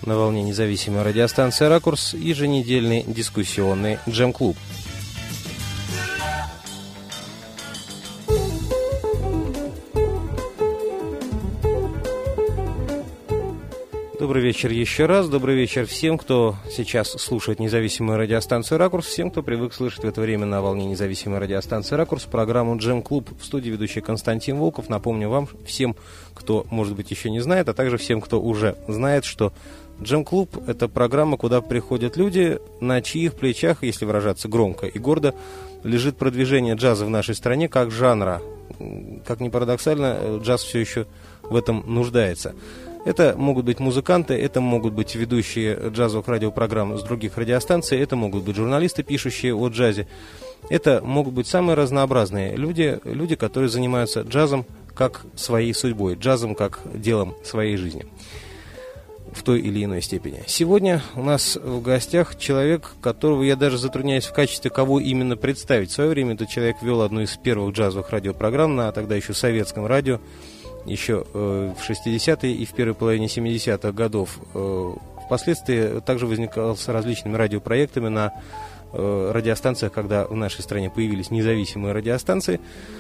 На волне независимой радиостанции «Ракурс» еженедельный дискуссионный джем-клуб. Добрый вечер еще раз. Добрый вечер всем, кто сейчас слушает независимую радиостанцию «Ракурс», всем, кто привык слышать в это время на волне независимой радиостанции «Ракурс» программу «Джем-клуб». В студии ведущий Константин Волков. Напомню вам, всем, кто, может быть, еще не знает, а также всем, кто уже знает, что «Джем-клуб» — это программа, куда приходят люди, на чьих плечах, если выражаться громко и гордо, лежит продвижение джаза в нашей стране как жанра. Как ни парадоксально, джаз все еще в этом нуждается. Это могут быть музыканты, это могут быть ведущие джазовых радиопрограмм с других радиостанций, это могут быть журналисты, пишущие о джазе. Это могут быть самые разнообразные люди, которые занимаются джазом как своей судьбой, джазом как делом своей жизни в той или иной степени. Сегодня у нас в гостях человек, которого я даже затрудняюсь в качестве кого именно представить. В свое время этот человек вел одну из первых джазовых радиопрограмм на тогда еще советском радио, еще в 60-е и в первой половине 70-х годов. Впоследствии также возникал с различными радиопроектами на радиостанциях, когда в нашей стране появились независимые радиостанции.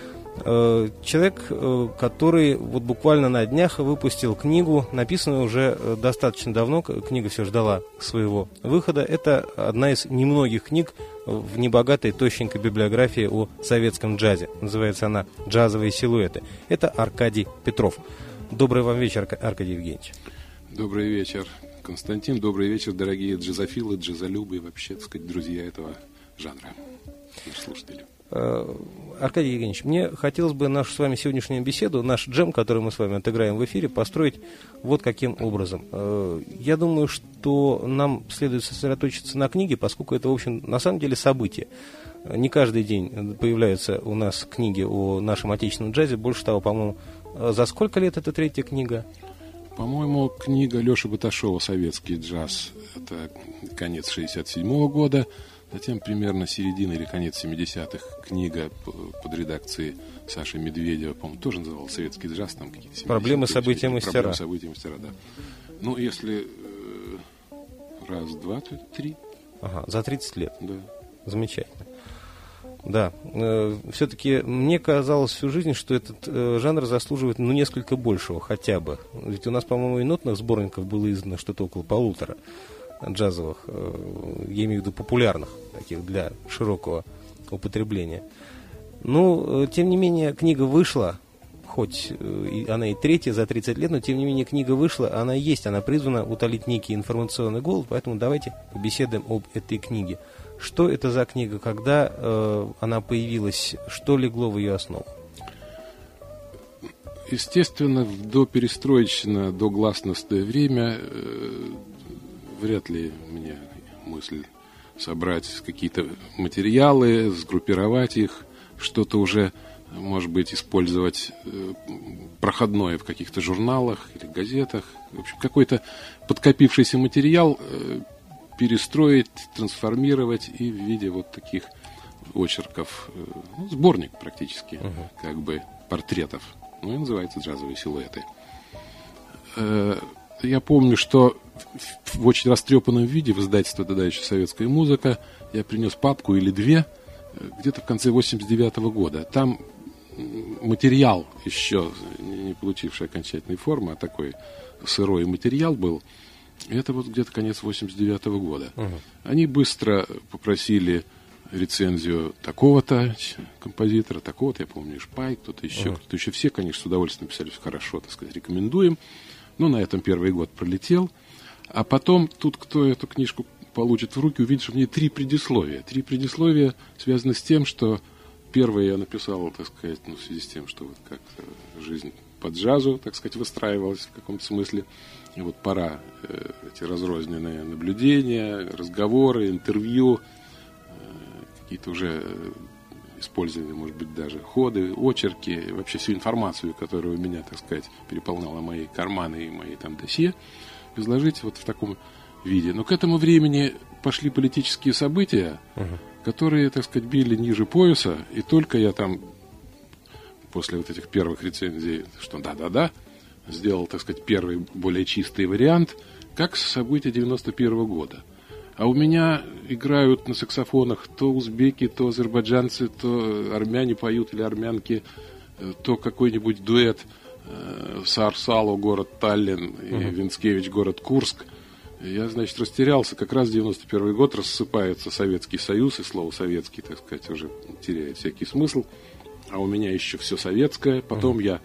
Человек, который вот буквально на днях выпустил книгу, написанную уже достаточно давно, книга все ждала своего выхода. Это одна из немногих книг в небогатой, тощенькой библиографии о советском джазе. Называется она «Джазовые силуэты». Это Аркадий Петров. Добрый вам вечер, Аркадий Евгеньевич. Добрый вечер, Константин. Добрый вечер, дорогие джазофилы, джазолюбы и вообще, так сказать, друзья этого жанра, наши слушатели. Аркадий Евгеньевич, мне хотелось бы нашу с вами сегодняшнюю беседу, наш джем, который мы с вами отыграем в эфире, построить вот каким образом. Я думаю, что нам следует сосредоточиться на книге, поскольку это, в общем, на самом деле событие. Не каждый день появляются у нас книги о нашем отечественном джазе. Больше того, по-моему, за сколько лет эта третья книга? По-моему, книга Леши Баташова «Советский джаз». Это конец 67-го года. Затем примерно середина или конец 70-х книга под редакцией Саши Медведева, по-моему, тоже называлась «Советский джаз». Там какие-то «Проблемы, события, мастера». «Проблемы, события, мастера», да. Ну, если раз, два, то это три. Ага, за 30 лет. Да. Замечательно. Да, все-таки мне казалось всю жизнь, что этот жанр заслуживает, несколько большего хотя бы. Ведь у нас, по-моему, и нотных сборников было издано что-то около 1,5 джазовых, я имею в виду популярных, таких для широкого употребления. Но, тем не менее, книга вышла, хоть она и третья за 30 лет, но, тем не менее, книга вышла, она есть, она призвана утолить некий информационный голод, поэтому давайте побеседуем об этой книге. Что это за книга, когда она появилась, что легло в ее основу? Естественно, в доперестроечное, догласностное время вряд ли мне мысль собрать какие-то материалы, сгруппировать их, что-то уже, может быть, использовать проходное в каких-то журналах или газетах. В общем, какой-то подкопившийся материал перестроить, трансформировать и в виде вот таких очерков, сборник практически, как бы портретов. И называется «Джазовые силуэты». Я помню, что в очень растрепанном виде в издательство тогда еще «Советская музыка» я принес папку или две где-то в конце 89-го года. Там материал еще не получивший окончательной формы, а такой сырой материал был. Это вот где-то конец 89-го года. Они быстро попросили рецензию такого-то композитора, такого-то, я помню, Шпай, кто-то еще. Все, конечно, с удовольствием написали, хорошо, так сказать, рекомендуем. Ну, на этом первый год пролетел. А потом тут, кто эту книжку получит в руки, увидит, что в ней 3 предисловия. 3 предисловия связаны с тем, что первое я написал, так сказать, в связи с тем, что вот как жизнь по джазу, так сказать, выстраивалась в каком-то смысле. И вот пора эти разрозненные наблюдения, разговоры, интервью, какие-то уже использовали, может быть, даже ходы, очерки, вообще всю информацию, которая у меня, так сказать, переполняла мои карманы и мои там досье, изложить вот в таком виде. Но к этому времени пошли политические события, которые, так сказать, били ниже пояса, и только я там после вот этих первых рецензий, что да-да-да, сделал, так сказать, первый более чистый вариант, как события 91 года. А у меня играют на саксофонах то узбеки, то азербайджанцы, то армяне поют или армянки, то какой-нибудь дуэт Саарсало, город Таллин, и Винскевич, город Курск. Я, значит, растерялся. Как раз 91 год рассыпается Советский Союз, и слово «советский», так сказать, уже теряет всякий смысл. А у меня еще все советское. Потом я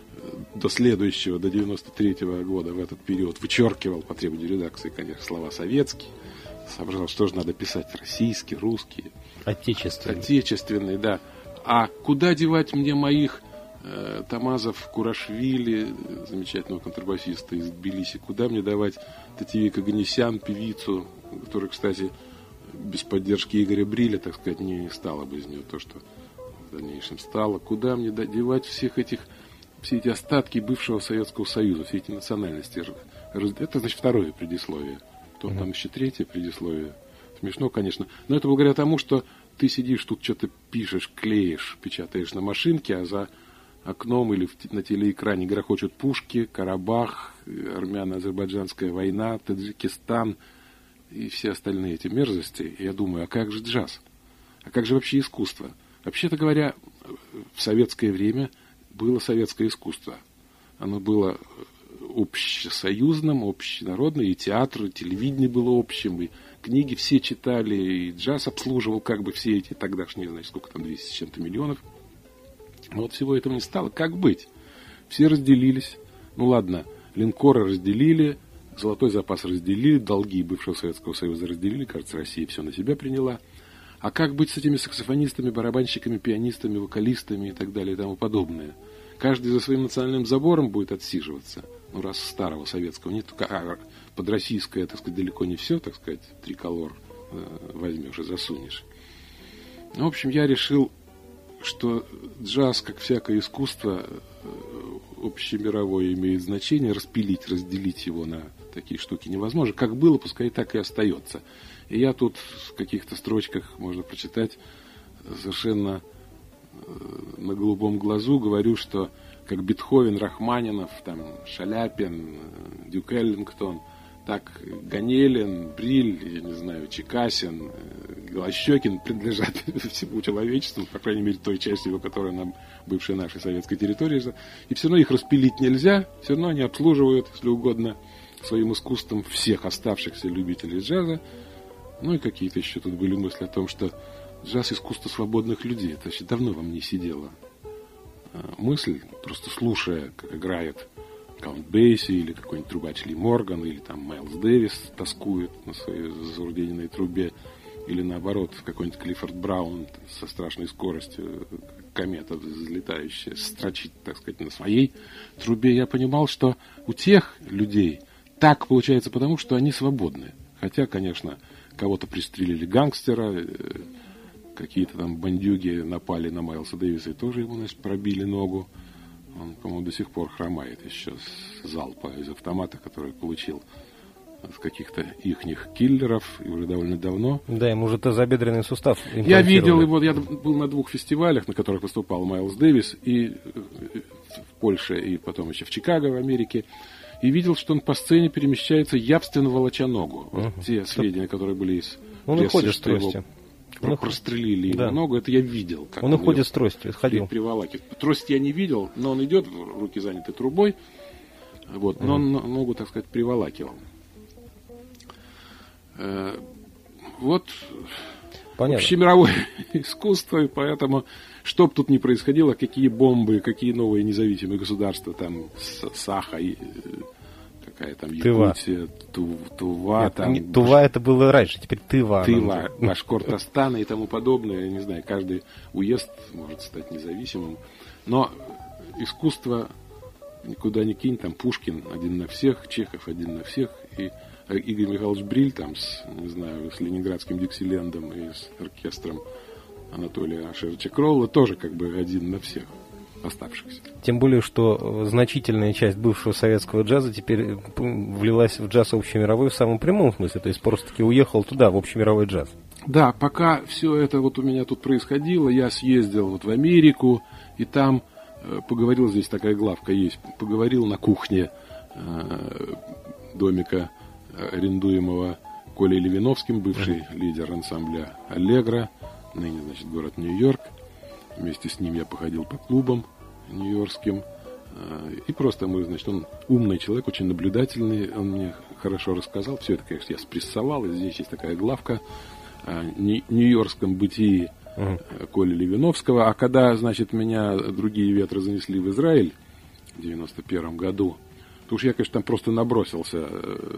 до следующего, до 93 года в этот период вычеркивал по требованию редакции, конечно, слова «советский». Соображал, что же надо писать: российский, русский, отечественный, да. А куда девать мне моих Тамазов, Курашвили, замечательного контрабасиста из Тбилиси, куда мне давать Татьевик Оганесян, певицу, которая, кстати, без поддержки Игоря Бриля, так сказать, не стало бы из нее то, что в дальнейшем стало. Куда мне девать все эти остатки бывшего Советского Союза, все эти национальности? Это, значит, второе предисловие. Потом там еще третье предисловие. Смешно, конечно. Но это благодаря тому, что ты сидишь тут, что-то пишешь, клеишь, печатаешь на машинке, а за окном или на телеэкране грохочут пушки, Карабах, армяно-азербайджанская война, Таджикистан и все остальные эти мерзости. И я думаю, а как же джаз? А как же вообще искусство? Вообще-то говоря, в советское время было советское искусство. Оно было общесоюзным, общенародным, и театр, и телевидение было общим, и книги все читали, и джаз обслуживал как бы все эти тогдашние, значит, сколько там, 200 с чем-то миллионов. Но вот всего этого не стало. Как быть? Все разделились. Ну ладно, линкоры разделили, золотой запас разделили, долги бывшего Советского Союза разделили, кажется, Россия все на себя приняла. А как быть с этими саксофонистами, барабанщиками, пианистами, вокалистами и так далее и тому подобное? Каждый за своим национальным забором будет отсиживаться. Ну, раз старого советского нет, под российское, так сказать, далеко не все, так сказать, триколор возьмешь и засунешь. Ну, в общем, я решил, что джаз, как всякое искусство, общемировое имеет значение. Распилить, разделить его на такие штуки невозможно. Как было, пускай так и остается. И я тут в каких-то строчках, можно прочитать, совершенно на голубом глазу говорю, что как Бетховен, Рахманинов, там, Шаляпин, Дюк Эллингтон, так Ганелин, Бриль, я не знаю, Чекасин, Голощекин принадлежат всему человечеству, по крайней мере, той части его, которая на бывшей нашей советской территории. И все равно их распилить нельзя, все равно они обслуживают, если угодно, своим искусством всех оставшихся любителей джаза. Ну и какие-то еще тут были мысли о том, что джаз — искусство свободных людей. Это вообще давно во мне сидела мысль, просто слушая, как играет Каунт Бейси или какой-нибудь трубач Ли Морган, или там Майлз Дэвис тоскует на своей зазурденной трубе, или наоборот какой-нибудь Клиффорд Браун со страшной скоростью, комета взлетающая, строчит, так сказать, на своей трубе. Я понимал, что у тех людей так получается потому, что они свободны. Хотя, конечно, кого-то пристрелили гангстера, какие-то там бандюги напали на Майлса Дэвиса и тоже ему, значит, пробили ногу. Он, по-моему, до сих пор хромает еще с залпа из автомата, который получил от каких-то ихних киллеров, и уже довольно давно. Да, ему уже тазобедренный сустав имплантировали. Я видел его, я был на 2 фестивалях, на которых выступал Майлз Дэвис, и в Польше, и потом еще в Чикаго, в Америке. И видел, что он по сцене перемещается, явственно волоча ногу. Вот те сведения, которые были из прессы, что его прострелили его ногу, это я видел. Как он уходит с тростью, ходил. Трость я не видел, но он идет, руки заняты трубой, вот, но он ногу, так сказать, приволакивал. Вот понятно. Общемировое искусство, и поэтому, что бы тут ни происходило, какие бомбы, какие новые независимые государства, там, Саха, какая там Якутия, Тува. Нет, там, Тува это было раньше, теперь Тыва. Башкортостан и тому подобное. Я не знаю, каждый уезд может стать независимым. Но искусство никуда не кинь, там Пушкин один на всех, Чехов один на всех, и Игорь Михайлович Бриль там с Ленинградским Диксилендом и с оркестром Анатолия Шевченко Кролла тоже как бы один на всех оставшихся. Тем более, что значительная часть бывшего советского джаза теперь влилась в джаз общемировой в самом прямом смысле, то есть просто-таки уехал туда, в общемировой джаз. Да, пока все это вот у меня тут происходило, я съездил вот в Америку, и там поговорил, здесь такая главка есть, поговорил на кухне домика арендуемого Колей Левиновским, бывший лидер ансамбля «Аллегро», ныне, значит, город Нью-Йорк. Вместе с ним я походил по клубам нью-йоркским. И просто значит, он умный человек, очень наблюдательный. Он мне хорошо рассказал. Все это, конечно, я спрессовал. И здесь есть такая главка о нью-йоркском бытии Коли Левиновского. А когда, значит, меня другие ветры занесли в Израиль в 91 году, то уж я, конечно, там просто набросился.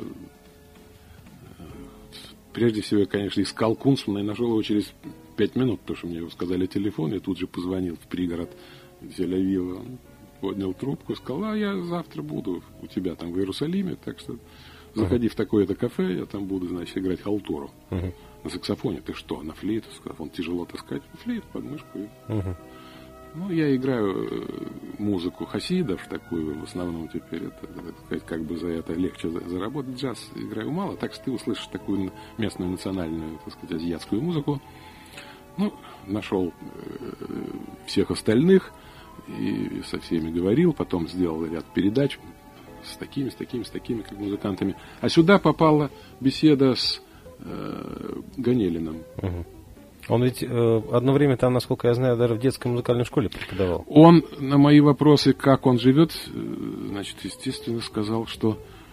Прежде всего, я, конечно, искал Кунцмана и нашел его через 5 минут, потому что мне его сказали телефон. Я тут же позвонил в пригород Тель-Авива. Он поднял трубку и сказал: я завтра буду у тебя там в Иерусалиме, так что заходи в такое-то кафе, я там буду, значит, играть халтуру. На саксофоне. Ты что, на флейту? Саксофон тяжело таскать. Флейту под мышку. Ну, я играю музыку хасидов, такую в основном теперь. Это как бы за это легче заработать. Джаз играю мало, так что ты услышишь такую местную национальную, так сказать, азиатскую музыку. Ну, нашел всех остальных и со всеми говорил, потом сделал ряд передач с такими, как музыкантами. А сюда попала беседа с Ганелиным. Он ведь одно время там, насколько я знаю, даже в детской музыкальной школе преподавал. Он на мои вопросы, как он живет, значит, естественно, сказал, что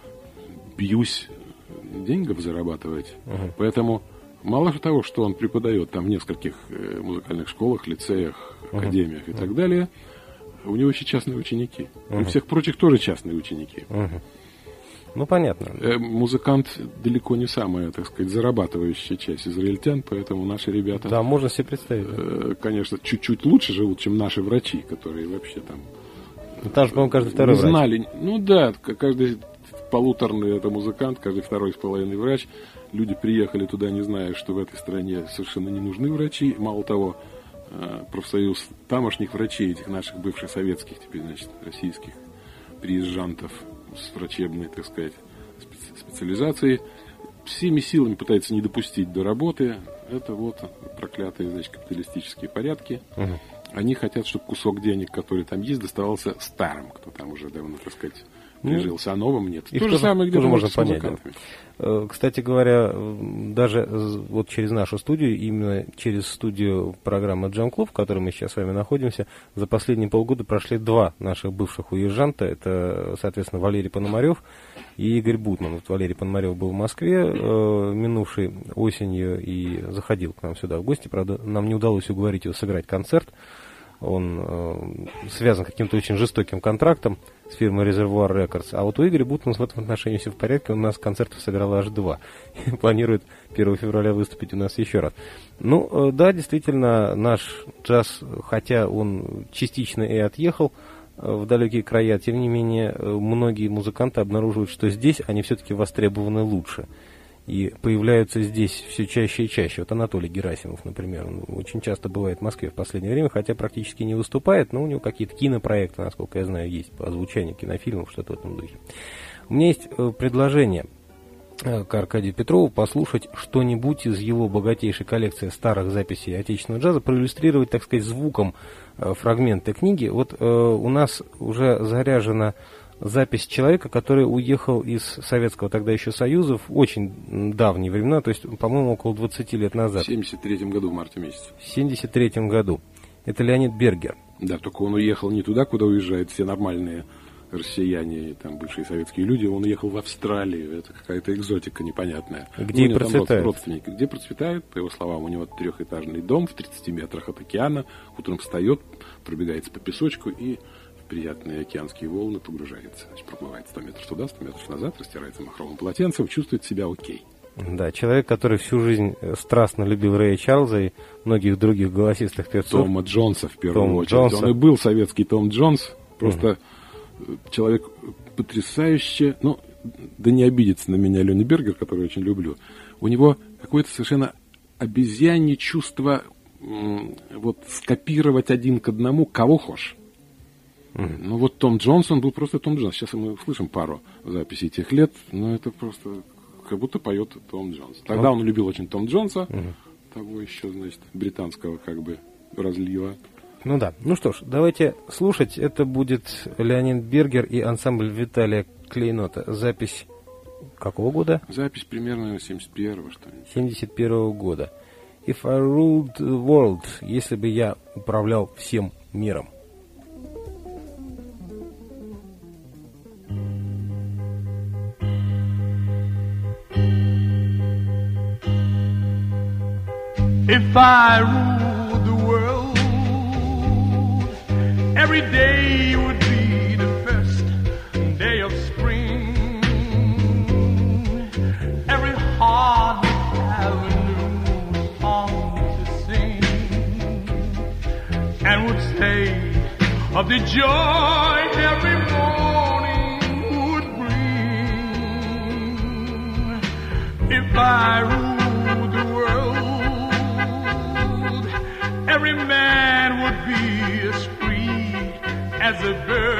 бьюсь деньгов зарабатывать. Поэтому мало того, что он преподает там в нескольких музыкальных школах, лицеях, академиях и так далее, у него еще частные ученики. У всех прочих тоже частные ученики. Ну, понятно. Музыкант далеко не самая, так сказать, зарабатывающая часть израильтян, поэтому наши ребята... Да, можно себе представить. Конечно, чуть-чуть лучше живут, чем наши врачи, которые вообще там... Там же, по-моему, каждый второй знали. врач. Ну да, каждый полуторный это музыкант, каждый второй с половиной врач. Люди приехали туда, не зная, что в этой стране совершенно не нужны врачи. Мало того, профсоюз тамошних врачей, этих наших бывших советских, теперь, значит, российских приезжантов с врачебной, так сказать, специализацией, всеми силами пытается не допустить до работы. Это вот проклятые, значит, капиталистические порядки. Они хотят, чтобы кусок денег, который там есть, доставался старым, кто там уже давно, так сказать, прижился, а новым нет. То же самое где-то можно с музыкантами. Понять, кстати говоря, даже вот через нашу студию, именно через студию программы Jam Club, в которой мы сейчас с вами находимся, за последние полгода прошли два наших бывших уезжанта. Это, соответственно, Валерий Пономарев и Игорь Бутман. Вот Валерий Пономарев был в Москве минувшей осенью и заходил к нам сюда в гости. Правда, нам не удалось уговорить его сыграть концерт. Он связан каким-то очень жестоким контрактом с фирмой Reservoir Records. А вот у Игоря Бутмана в этом отношении все в порядке. Он у нас концертов сыграл аж 2. И планирует 1 февраля выступить у нас еще раз. Ну, да, действительно, наш джаз, хотя он частично и отъехал в далекие края, тем не менее, многие музыканты обнаруживают, что здесь они все-таки востребованы лучше. И появляются здесь все чаще и чаще. Вот Анатолий Герасимов, например, он очень часто бывает в Москве в последнее время, хотя практически не выступает, но у него какие-то кинопроекты, насколько я знаю, есть по озвучанию кинофильмов, что-то в этом духе. У меня есть предложение к Аркадию Петрову послушать что-нибудь из его богатейшей коллекции старых записей отечественного джаза, проиллюстрировать, так сказать, звуком фрагменты книги. Вот у нас уже заряжена запись человека, который уехал из Советского тогда еще Союза в очень давние времена, то есть, по-моему, около 20 лет назад. В 1973 году, в марте месяце. В 1973 году. Это Леонид Бергер. Да, только он уехал не туда, куда уезжают все нормальные россияне, там, бывшие советские люди. Он уехал в Австралию. Это какая-то экзотика непонятная. Где и процветает. Родственники. Где процветает, по его словам, у него трехэтажный дом в 30 метрах от океана. Утром встает, пробегается по песочку и приятные океанские волны погружается. Значит, проплывает 100 метров туда, 100 метров назад, растирается махровым полотенцем, чувствует себя окей. Да, человек, который всю жизнь страстно любил Рэя Чарльза и многих других голосистых певцов. Тома Джонса, в первую очередь. Он и был советский Том Джонс. Просто человек потрясающе... Ну, да не обидится на меня Ленни Бергер, который очень люблю. У него какое-то совершенно обезьянье чувство вот скопировать один к одному кого хочешь. Ну вот Том Джонсон был просто Том Джонс. Сейчас мы услышим пару записей тех лет, но это просто как будто поет Том Джонс. Тогда он любил очень Том Джонса, того еще, значит, британского как бы разлива. Ну да. Ну что ж, давайте слушать. Это будет Леонид Бергер и ансамбль Виталия Клейнота. Запись какого года? Запись примерно 71-го, что ли. 71-го года. If I ruled the world, если бы я управлял всем миром. If I ruled the world, every day would be the first day of spring. Every heart would have a new song to sing, and would say of the joy every morning would bring. If I ruled the world, every man would be as free as a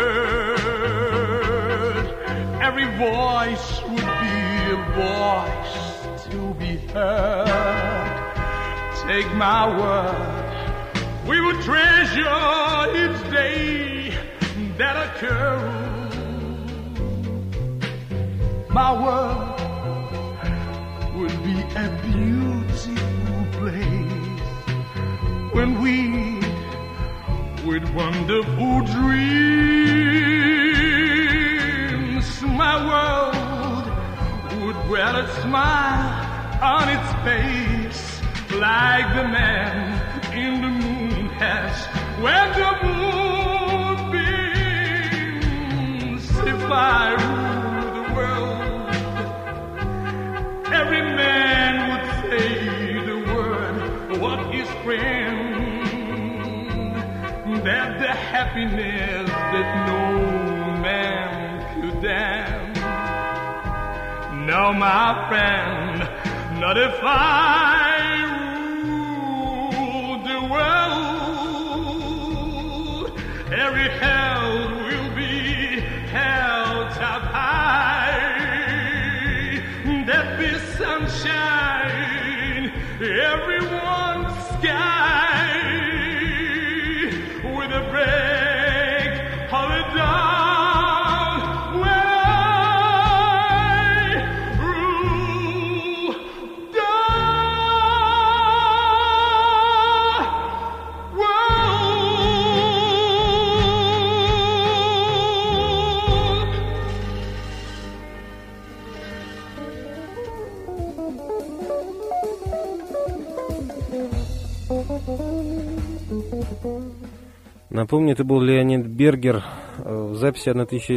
bird. Every voice would be a voice to be heard. Take my word, we would treasure each day that occurs. My world would be a beautiful place when we, with wonderful dreams, my world would wear a smile on its face, like the man in the moon has when the moonbeams. If I rule the world, every man would say the word, what is friend? That the happiness that no man could damn. No, my friend, not if I rule the world. Every hell will be held up high. There'll be sunshine, everyone's sky. With a break of the dawn, when I rule the world. Напомню, это был Леонид Бергер в записи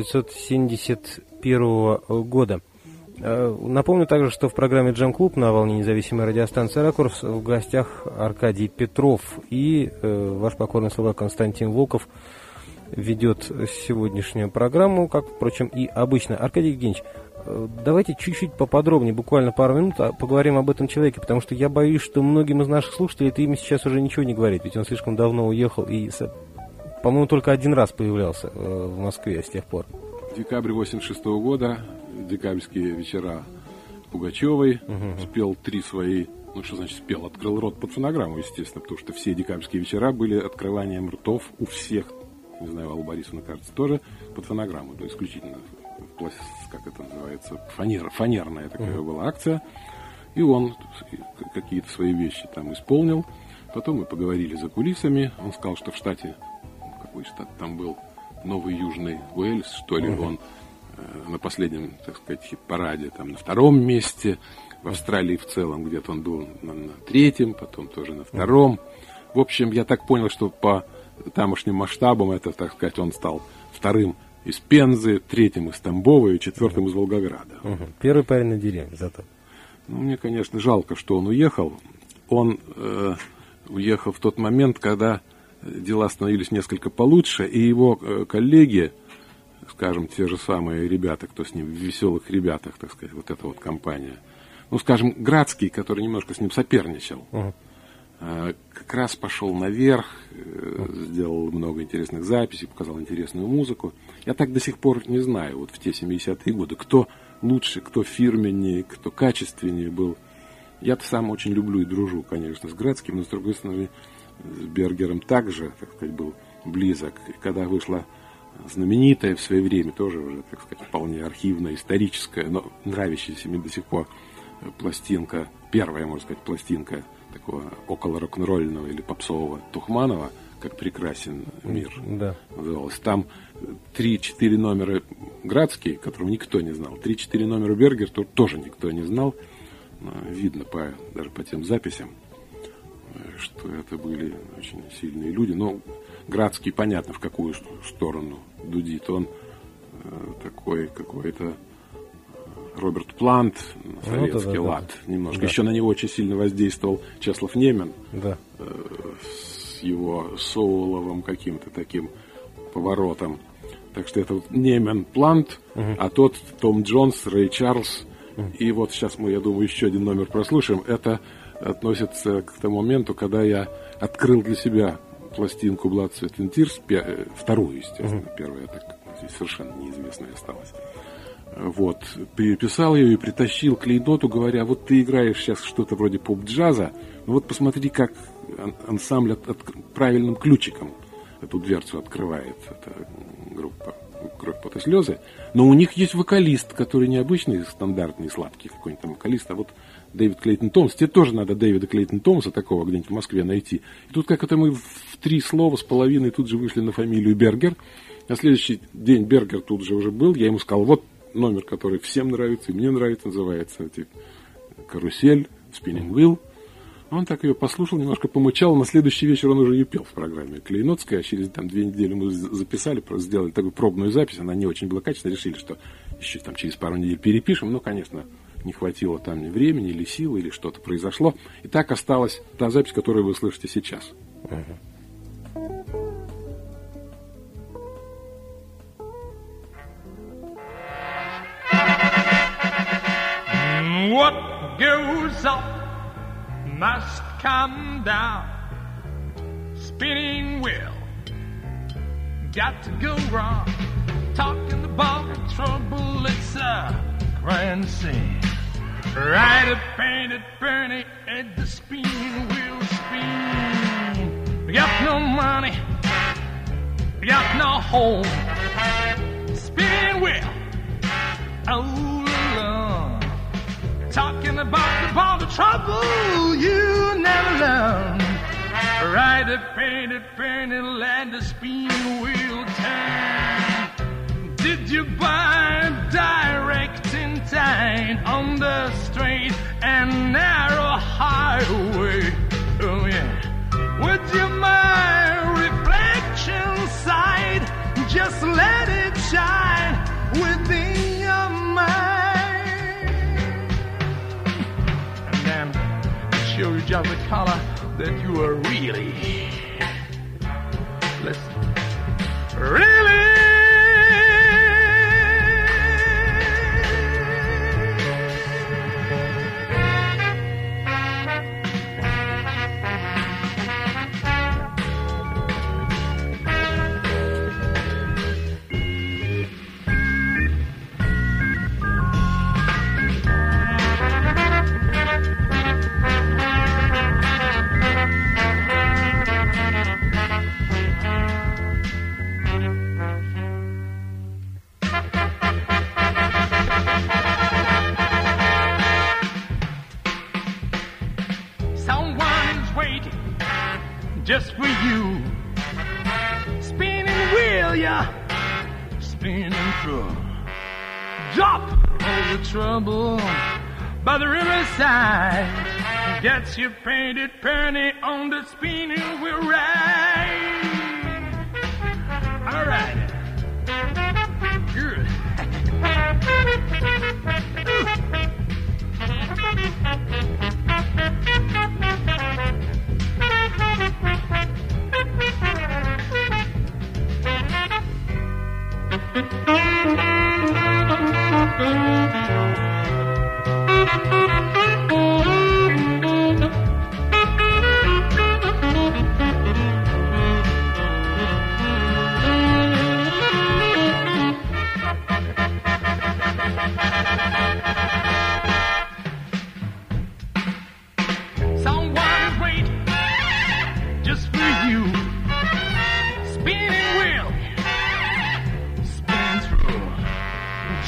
1971 года. Напомню также, что в программе «Джем Клуб» на волне независимой радиостанции «Ракурс» в гостях Аркадий Петров и ваш покорный слуга Константин Волков ведет сегодняшнюю программу, как, впрочем, и обычно. Аркадий Евгеньевич, давайте чуть-чуть поподробнее, буквально пару минут, поговорим об этом человеке, потому что я боюсь, что многим из наших слушателей это имя сейчас уже ничего не говорит, ведь он слишком давно уехал и, по-моему, только один раз появлялся в Москве с тех пор. Декабрь 86 года, декабрьские вечера Пугачевой, спел 3 свои, ну что значит спел, открыл рот под фонограмму, естественно, потому что все декабрьские вечера были открыванием ртов у всех, не знаю, Алла Борисовна, кажется, тоже под фонограмму, то исключительно, как это называется, фанерная такая была акция, и он какие-то свои вещи там исполнил, потом мы поговорили за кулисами, он сказал, что в штате, какой штат там был, Новый Южный Уэльс, что ли, он на последнем, так сказать, хит-параде, там на 2-м месте, в Австралии в целом где-то он был на 3-м, потом тоже на 2-м. В общем, я так понял, что по тамошним масштабам это, так сказать, он стал 2-м из Пензы, 3-м из Тамбова и 4-м из Волгограда. Первый парень на деревне зато. Ну, мне, конечно, жалко, что он уехал. Он уехал в тот момент, когда дела становились несколько получше, и его коллеги, скажем, те же самые ребята, кто с ним в «Веселых ребятах», так сказать, вот эта вот компания, ну, скажем, Градский, который немножко с ним соперничал, как раз пошел наверх, сделал много интересных записей, показал интересную музыку. Я так до сих пор не знаю, вот в те 70-е годы, кто лучше, кто фирменнее, кто качественнее был. Я-то сам очень люблю и дружу, конечно, с Градским, но, с другой стороны, с Бергером также, так сказать, был близок. И когда вышла знаменитая в свое время, тоже уже, так сказать, вполне архивная, историческая, но нравящаяся мне до сих пор пластинка, первая, можно сказать, пластинка такого около рок-н-ролльного или попсового Тухманова, «Как прекрасен мир», да, называлась. Там 3-4 номера Градский, которого никто не знал, 3-4 номера Бергер тоже никто не знал. Видно даже по тем записям, что это были очень сильные люди. Но Градский, понятно, в какую сторону дудит. Он такой какой-то Роберт Плант, советский лад. Немножко. Да. Еще на него очень сильно воздействовал Чеслав Немен. Да. С его соуловым каким-то таким поворотом. Так что это вот Немен, Плант, а тот Том Джонс, Рэй Чарльз. И вот сейчас мы, я думаю, еще один номер прослушаем. Это относится к тому моменту, когда я открыл для себя пластинку Blood, Sweat and Tears, вторую, естественно. Первая так здесь совершенно неизвестная осталась. Вот, переписал ее и притащил клейноту, говоря, вот ты играешь сейчас что-то вроде поп-джаза, ну вот посмотри, как ансамбль правильным ключиком эту дверцу открывает. Это группа «Кровь, пот и слезы». Но у них есть вокалист, который не обычный, стандартный, сладкий какой-нибудь там вокалист, а вот Дэвид Клейтон Томас. Тебе тоже надо Дэвида Клейтон Томаса такого где-нибудь в Москве найти. И тут как это мы в 3 слова с половиной тут же вышли на фамилию Бергер. На следующий день Бергер тут же уже был. Я ему сказал, вот номер, который всем нравится, и мне нравится, называется «Карусель», «Spinning Wheel». Он так ее послушал, немножко помычал. На следующий вечер он уже не пел в программе Клейнотской, а через 2 недели мы записали, просто сделали такую пробную запись. Она не очень была качественная, решили, что еще там через пару недель перепишем. Ну, конечно, не хватило там ни времени, или силы, или что-то произошло. И так осталась та запись, которую вы слышите сейчас. What goes up must come down. Spinning wheel, got to go wrong. Talking about trouble, it's a grand scene. Ride a painted Bernie at the spinning wheel spin. We got no money, we got no home. Spinning wheel, all alone. Talking about the trouble you never learned. Ride a painted penny, let the spinning wheel turn. Did you buy direct in time on the straight and narrow highway? Oh yeah. Would you mind reflection side? Just let it shine within your mind. Show you just the color that you are really. Listen. Really. Just for you, spinning wheel, yeah, spinning through. Drop all the trouble by the riverside. Gets your painted penny on the spinning wheel ride. All right, good.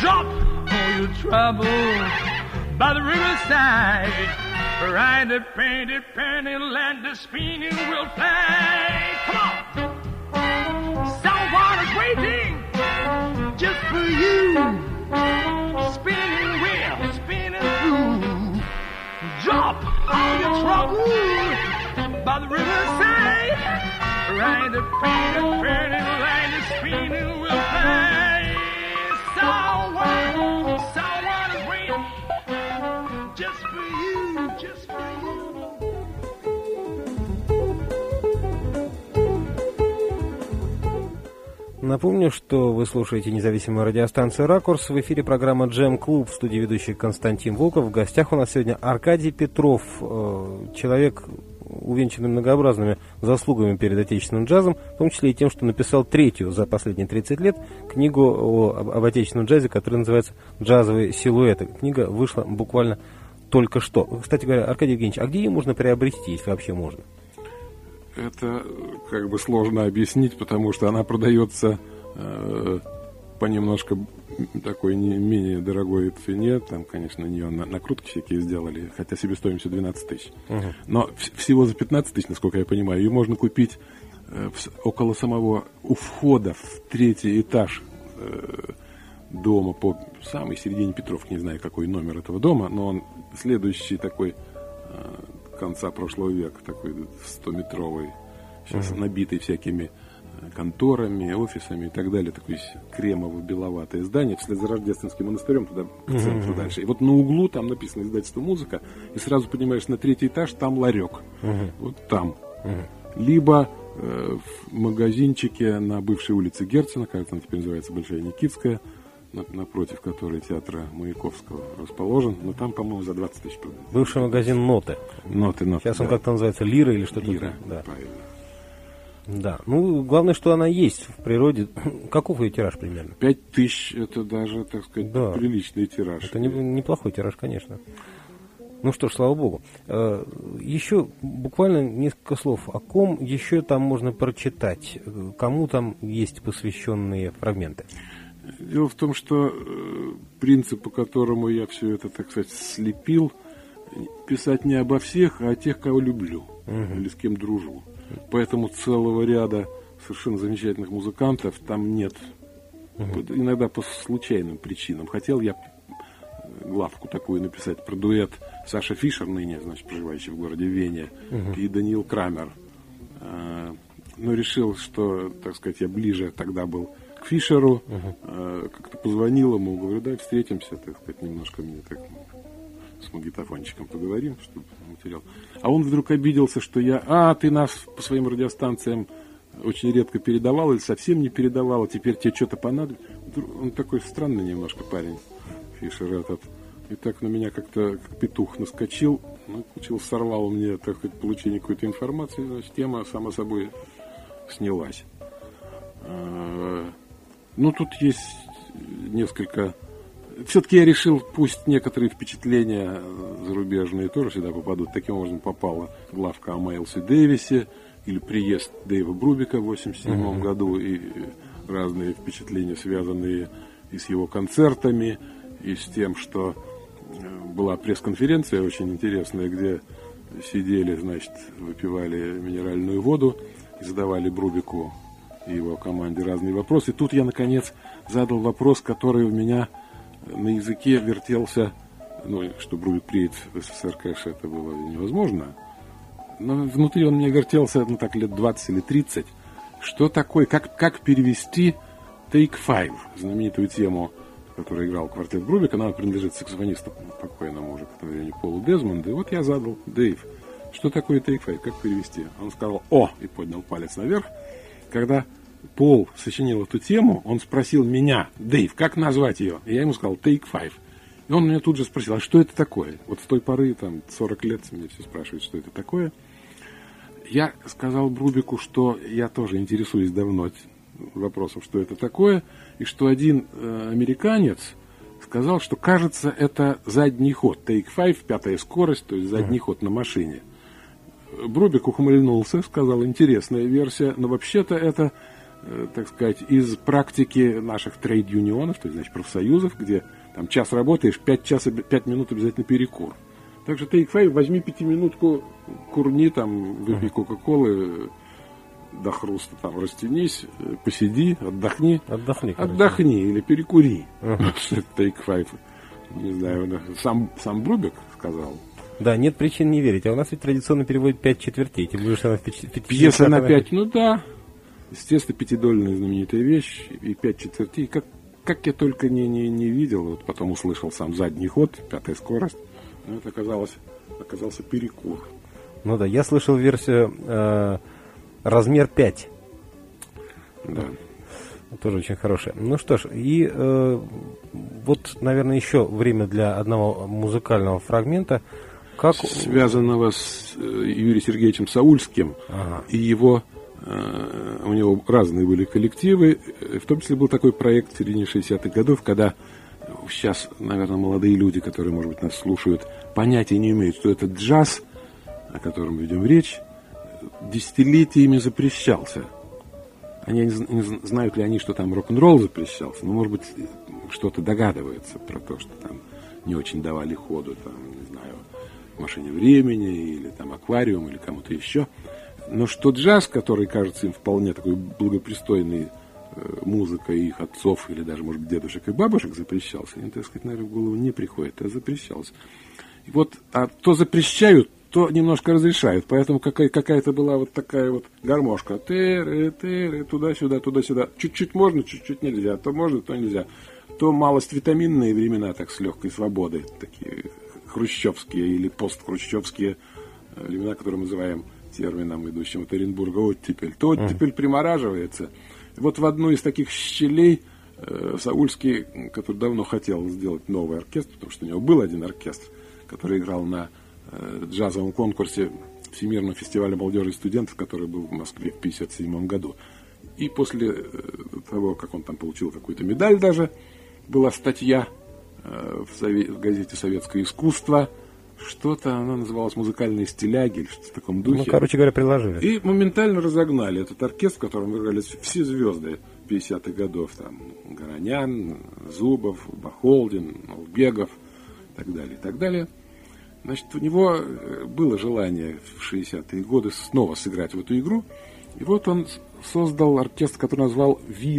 Drop all your troubles by the riverside. Ride the painted penny, let the spinning wheel fly. Come on! Someone is waiting just for you. Spinning wheel, spinning through. Drop all your troubles by the riverside. Ride the painted penny, let the spinning wheel fly. Someone is waiting just for you, just for you. Напомню, что вы слушаете независимую радиостанцию «Ракурс». В эфире программа «Джем Клуб», в студии ведущий Константин Волков. В гостях у нас сегодня Аркадий Петров, человек, увенчанный многообразными заслугами перед отечественным джазом, в том числе и тем, что написал третью за последние 30 лет книгу об отечественном джазе, которая называется «Джазовые силуэты». Книга вышла буквально только что. Кстати говоря, Аркадий Евгеньевич, а где ее можно приобрести, если вообще можно? Это как бы сложно объяснить, потому что она продается по немножко такой не менее дорогой цене. Там, конечно, на нее накрутки всякие сделали, хотя себестоимостью 12 тысяч. Но всего за 15 тысяч, насколько я понимаю, ее можно купить около самого, у входа в третий этаж дома по самой середине Петровки, не знаю, какой номер этого дома, но он следующий такой конца прошлого века, такой 100-метровый, сейчас набитый всякими конторами, офисами и так далее, такое кремово-беловатое здание, вслед за Рождественским монастырем туда к центру дальше. И вот на углу там написано издательство «Музыка», и сразу поднимаешься на третий этаж, там ларек. Вот там. Либо в магазинчике на бывшей улице Герцена, кажется, она теперь называется Большая Никитская, напротив которой театра Маяковского расположен, но там, по-моему, за 20 тысяч продают. Бывший магазин «Ноты». Ноты, сейчас он как-то называется «Лира» или что-то. Лира, да. правильно. Да, ну, главное, что она есть в природе. Каков ее тираж примерно? 5 тысяч, это даже, так сказать, да, приличный тираж. Это неплохой тираж, конечно. Ну что ж, слава богу. Еще буквально несколько слов. О ком еще там можно прочитать? Кому там есть посвященные фрагменты? Дело в том, что принцип, по которому я все это, так сказать, слепил, писать не обо всех, а о тех, кого люблю или с кем дружу. Поэтому целого ряда совершенно замечательных музыкантов там нет. Иногда по случайным причинам. Хотел я главку такую написать про дуэт Саша Фишер, ныне, значит, проживающий в городе Вене, и Даниил Крамер. Но решил, что, так сказать, я ближе тогда был к Фишеру, как-то позвонил ему, говорю, давай встретимся, так сказать, немножко мне так с магнитофончиком поговорим, чтобы материал. А он вдруг обиделся, что ты нас по своим радиостанциям очень редко передавал или совсем не передавал, а теперь тебе что-то понадобится. Он такой странный немножко парень, Фишер этот. И так на меня как-то как петух наскочил, сорвал мне, так сказать, получение какой-то информации, значит, тема сама собой снялась. Тут есть несколько... Все-таки я решил, пусть некоторые впечатления зарубежные тоже сюда попадут. Таким образом попала главка о Майлсе Дэвисе или приезд Дэйва Брубика в 1987 году и разные впечатления, связанные и с его концертами, и с тем, что была пресс-конференция очень интересная, где сидели, значит, выпивали минеральную воду и задавали Брубику и его команде разные вопросы. И тут я, наконец, задал вопрос, который у меня на языке вертелся, что Брубик приедет в СССР, конечно, это было невозможно, но внутри он мне вертелся, лет 20 или 30. Что такое, как перевести Take Five, знаменитую тему, которую играл квартет Брубика, она принадлежит саксофонисту покойному уже к тому времени Полу Дезмонду. И вот я задал: Дэйв, что такое Take Five, как перевести? Он сказал «О!» и поднял палец наверх. Когда Пол сочинил эту тему, он спросил меня: Дэйв, как назвать ее? И я ему сказал Take Five. И он меня тут же спросил: а что это такое? Вот с той поры, 40 лет, меня все спрашивают, что это такое. Я сказал Брубику, что я тоже интересуюсь давно вопросом, что это такое, и что один американец сказал, что, кажется, это задний ход. Take Five, 5-я скорость, то есть задний ход на машине. Брубик ухмыльнулся, сказал: интересная версия, но вообще-то это так сказать, из практики наших трейд-юнионов, то есть, значит, профсоюзов, где там час работаешь, 5 минут обязательно перекур. Так что take five, возьми 5-минутку, курни, там, выпей кока-колы, до хруста там растянись, посиди, отдохни. Отдохни или перекури. Take five. Не знаю, сам Брубик сказал. Да, нет причин не верить. А у нас ведь традиционно переводит 5 четвертей. Ты будешь она в 5 пьеса на 5, ну да. Естественно, пятидольная знаменитая вещь. И 5 четвертей. Как я только не видел, вот потом услышал сам задний ход, 5-я скорость. Но это оказался перекур. Ну да, я слышал версию размер 5. Да. Тоже очень хорошая. Ну что ж, и вот, наверное, еще время для одного музыкального фрагмента. Связанного с Юрием Сергеевичем Саульским. И его, у него разные были коллективы. В том числе был такой проект в середине 60-х годов, когда сейчас, наверное, молодые люди, которые, может быть, нас слушают, понятия не имеют, что это джаз, о котором ведем речь, десятилетиями запрещался. Они не знают ли они, что там рок-н-ролл запрещался, но, может быть, что-то догадываются про то, что там не очень давали ходу, там, не знаю, «Машине времени» или там «Аквариум» или кому-то еще. Но что джаз, который кажется им вполне такой благопристойной музыкой их отцов или даже, может быть, дедушек и бабушек, запрещался, им, так сказать, наверное, в голову не приходит, а запрещался. И вот, а то запрещают, то немножко разрешают. Поэтому какая-то была вот такая вот гармошка. Тыры, туда-сюда, туда-сюда. Чуть-чуть можно, чуть-чуть нельзя. То можно, то нельзя. То малость витаминные времена, так, с легкой свободой. Такие хрущевские или постхрущевские времена, которые мы называем термином, идущим от Оренбурга, оттепель. То оттепель примораживается. Вот в одну из таких щелей Саульский, который давно хотел сделать новый оркестр, потому что у него был один оркестр, который играл на джазовом конкурсе Всемирного фестиваля молодежи и студентов, который был в Москве в 1957 году. И после того, как он там получил какую-то медаль даже, была статья в газете «Советское искусство», что-то, она называлась «Музыкальные стиляги» или что-то в таком духе. Ну, короче говоря, приложили. И моментально разогнали этот оркестр, в котором играли все звезды 50-х годов. Там Горонян, Зубов, Бахолдин, Албегов и так далее, и так далее. Значит, у него было желание в 60-е годы снова сыграть в эту игру. И вот он создал оркестр, который назвал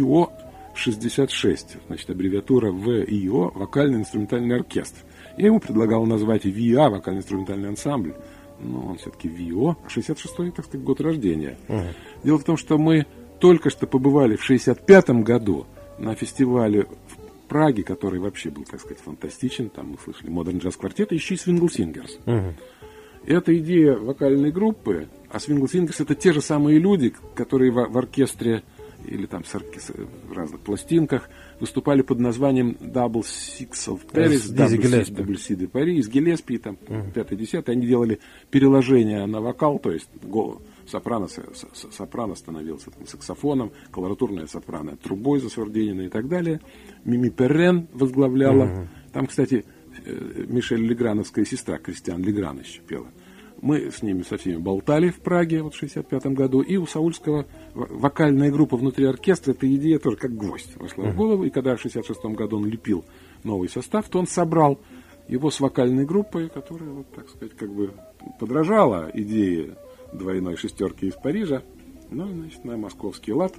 ВИО-66. Значит, аббревиатура ВИО – вокально-инструментальный оркестр. Я ему предлагал назвать ВИА – вокально-инструментальный ансамбль. Но он все-таки ВИО. 66-й, так сказать, год рождения. Дело в том, что мы только что побывали в 65-м году на фестивале в Праге, который вообще был, так сказать, фантастичен. Там мы слышали Modern Jazz Quartet, и еще и Swingle Singers. Это идея вокальной группы, а Swingle Singers — это те же самые люди, которые в оркестре или там в разных пластинках выступали под названием Double Six of Paris, Double C de Paris, из Гиллеспи, там, 5-10. Они делали переложение на вокал, то есть сопрано становился там саксофоном, колоратурная сопрано трубой Засварденина и так далее. Мими Перрен возглавляла. Там, кстати, Мишель Леграновская сестра Кристиан Легран еще пела. Мы с ними со всеми болтали в Праге вот в 65-м году. И у Саульского вокальная группа внутри оркестра, эта идея тоже как гвоздь вошла в голову. И когда в 66-м году он лепил новый состав, то он собрал его с вокальной группой, которая, вот, так сказать, как бы подражала идее двойной шестерки из Парижа, ну, значит, на московский лад.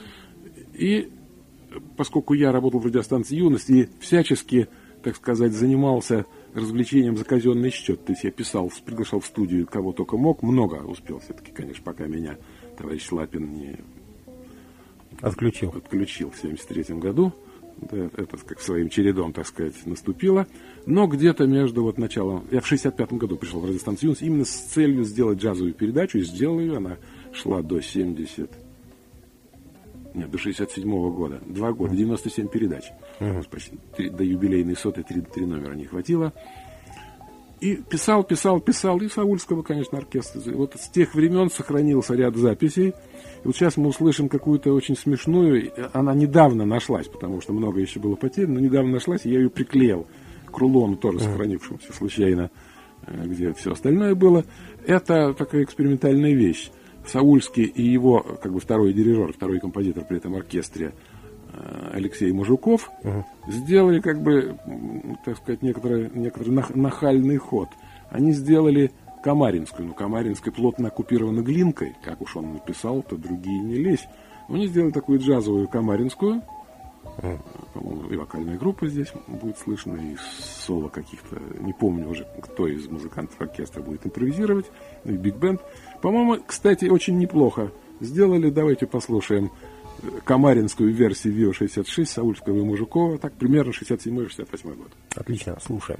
И поскольку я работал в радиостанции «Юность» и всячески, так сказать, занимался развлечением за казенный счет, то есть я приглашал в студию кого только мог, много успел все-таки, конечно, пока меня товарищ Лапин не отключил в 1973 году. Да, это как своим чередом, так сказать, наступило. Но где-то между вот началом... Я в 65-м году пришел в радиостанцию «Юность» именно с целью сделать джазовую передачу, и сделал ее. Она шла до 67-го года. 2 года, 97 передач. Почти до юбилейной 100-3 номера не хватило. И писал, и Саульского, конечно, оркестр. Вот с тех времен сохранился ряд записей. И вот сейчас мы услышим какую-то очень смешную. Она недавно нашлась, потому что много еще было потеряно, но недавно нашлась, и я ее приклеил к рулону, тоже сохранившемуся случайно, где все остальное было. Это такая экспериментальная вещь. Саульский и его как бы второй дирижер, второй композитор при этом оркестре Алексей Мужиков сделали как бы, так сказать, некоторый нахальный ход. Они сделали Камаринскую, но Камаринская плотно оккупирована Глинкой, как уж он написал, то другие не лезь. Они сделали такую джазовую Камаринскую, по-моему, и вокальная группа здесь будет слышно, и соло каких-то, не помню уже, кто из музыкантов оркестра будет импровизировать, и биг-бенд. По-моему, кстати, очень неплохо сделали. Давайте послушаем камаринскую версию ВИО-66 Саульского и Мужикова, так примерно 67-68 год. Отлично, слушаем.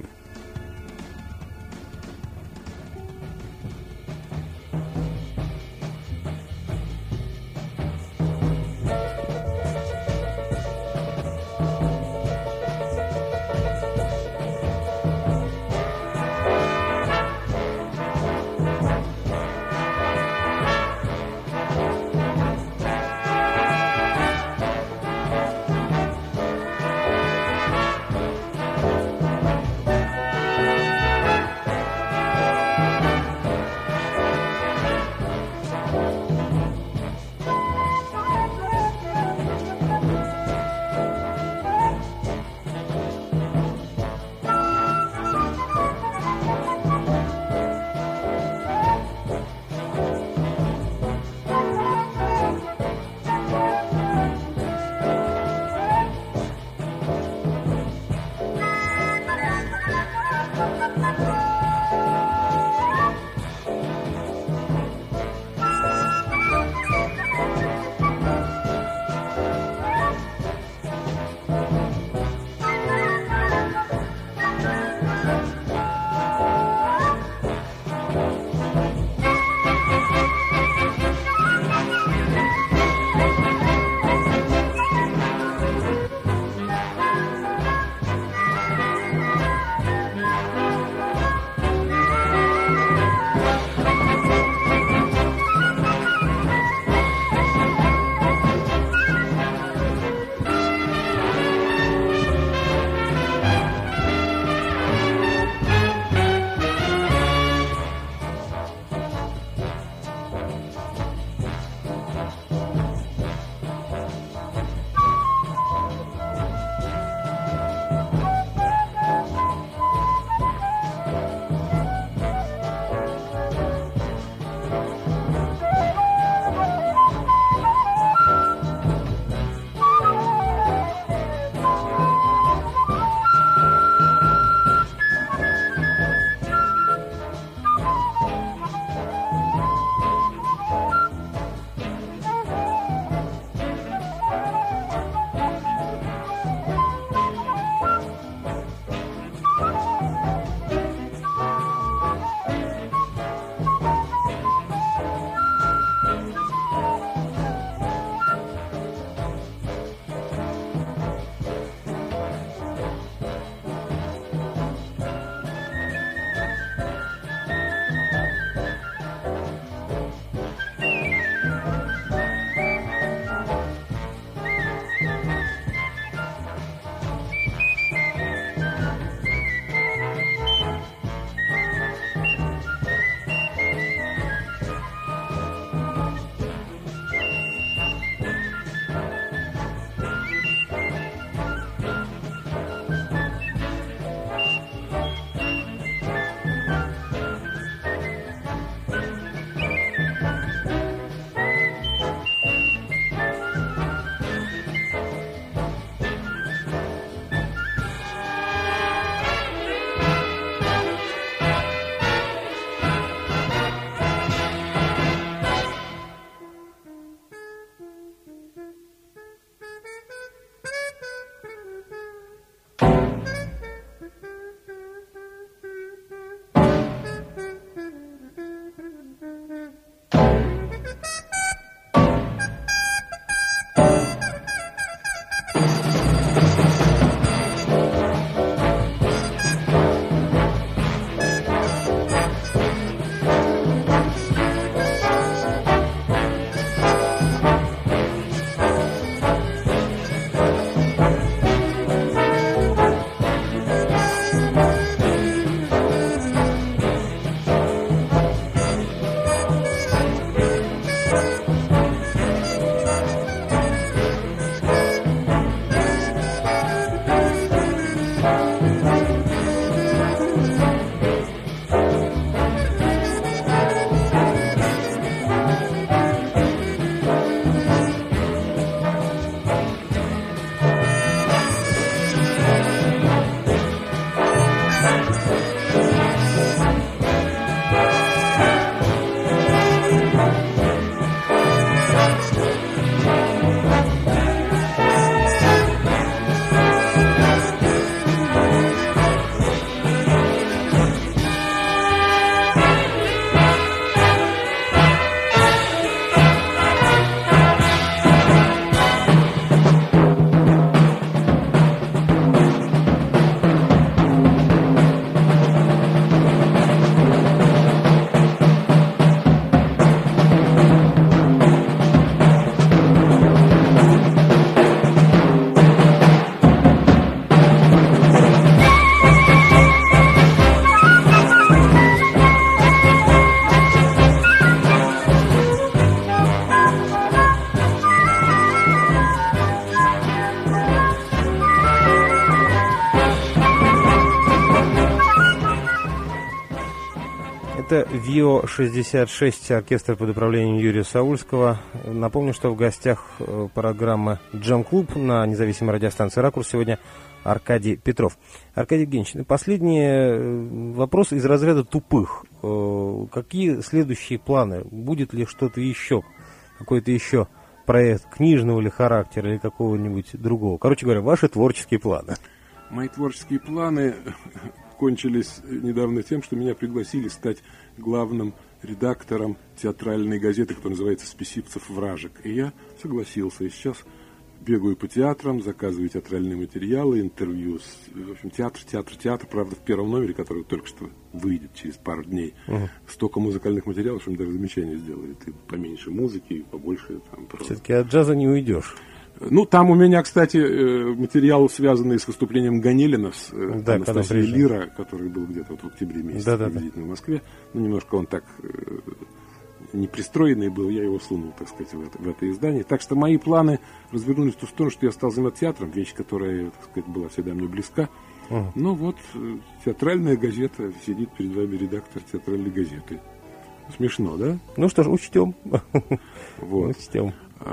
Это ВИО-66, оркестр под управлением Юрия Саульского. Напомню, что в гостях программы «Джем-клуб» на независимой радиостанции «Ракурс» сегодня Аркадий Петров. Аркадий Евгеньевич, последний вопрос из разряда тупых. Какие следующие планы? Будет ли что-то еще, какой-то еще проект книжного ли характера или какого-нибудь другого? Короче говоря, ваши творческие планы. Мои творческие планы кончились недавно тем, что меня пригласили стать главным редактором театральной газеты, которая называется «Списивцев вражек». И я согласился. И сейчас бегаю по театрам, заказываю театральные материалы, интервью. В общем, театр. Правда, в первом номере, который только что выйдет через пару дней, столько музыкальных материалов, что мне даже замечание сделают. И поменьше музыки, и побольше. Все-таки от джаза не уйдешь. Ну, там у меня, кстати, материал, связанный с выступлением Ганелина с Анастасией Лира, который был где-то вот в октябре месяце в Москве. Ну, немножко он так непристроенный был, я его сунул, так сказать, в это издание. Так что мои планы развернулись в ту сторону, что я стал заниматься театром, вещь, которая, так сказать, была всегда мне близка. Но вот театральная газета, сидит перед вами редактор театральной газеты. Смешно, да? Ну что ж, учтем. Вот. Учтем.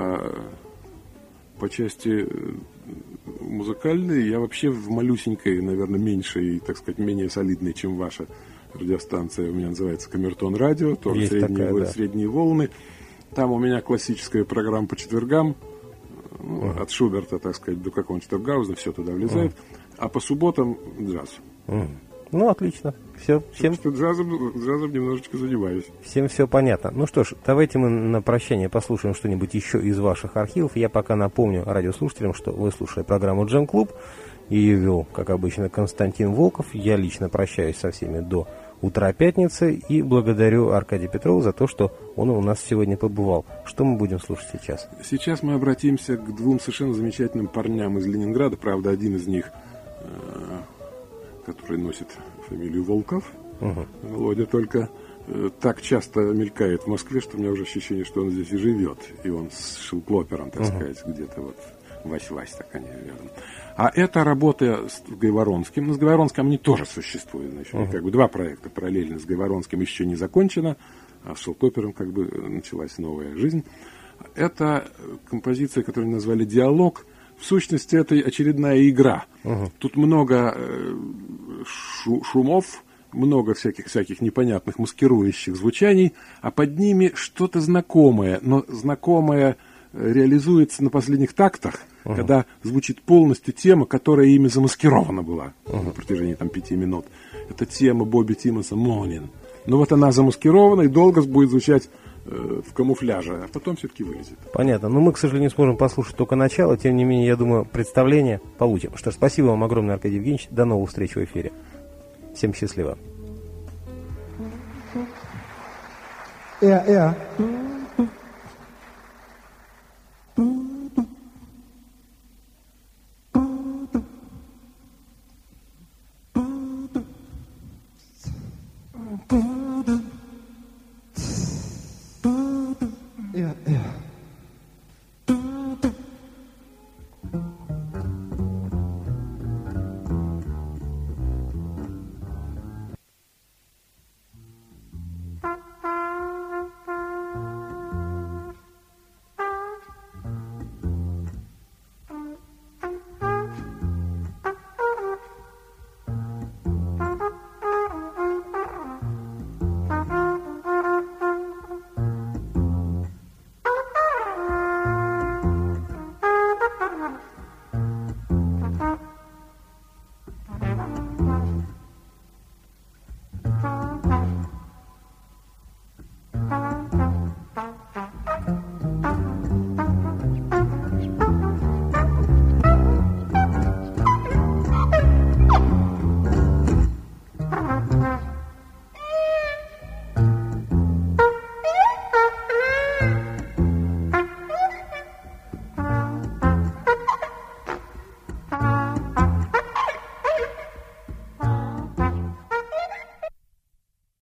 По части музыкальной, я вообще в малюсенькой, наверное, меньшей, так сказать, менее солидной, чем ваша радиостанция, у меня называется «Камертон радио», тоже средние волны. Там у меня классическая программа по четвергам, от Шуберта, так сказать, до какого-нибудь Штокгаузена, все туда влезает, а по субботам джаз. Ну, отлично. Всем... Что джазом немножечко занимаюсь. Всем все понятно. Ну что ж, давайте мы на прощание послушаем что-нибудь еще из ваших архивов. Я пока напомню радиослушателям, что вы слушали программу «Джем-клуб». Ее вел, как обычно, Константин Волков. Я лично прощаюсь со всеми до утра пятницы и благодарю Аркадия Петрова за то, что он у нас сегодня побывал. Что мы будем слушать сейчас? Сейчас мы обратимся к двум совершенно замечательным парням из Ленинграда. Правда, один из них, который носит фамилию Волков, Володя, только так часто мелькает в Москве, что у меня уже ощущение, что он здесь и живет. И он с Шилклопером, так сказать, где-то вот Вась-Вась, так они рядом. А это работа с Гайворонским. Но с Гайворонским они тоже существуют. Значит, как бы два проекта параллельно с Гайворонским еще не закончено, а с Шилклопером как бы началась новая жизнь. Это композиция, которую назвали «Диалог». В сущности, это очередная игра. Тут много шумов, много всяких непонятных маскирующих звучаний, а под ними что-то знакомое, но знакомое реализуется на последних тактах, когда звучит полностью тема, которая ими замаскирована была на протяжении 5 минут. Это тема Бобби Тиммонса «Morning». Но вот она замаскирована и долго будет звучать в камуфляже, а потом все-таки вылезет. Понятно. Но мы, к сожалению, сможем послушать только начало. Тем не менее, я думаю, представление получим. Что ж, спасибо вам огромное, Аркадий Евгеньевич. До новых встреч в эфире. Всем счастливо. Yeah.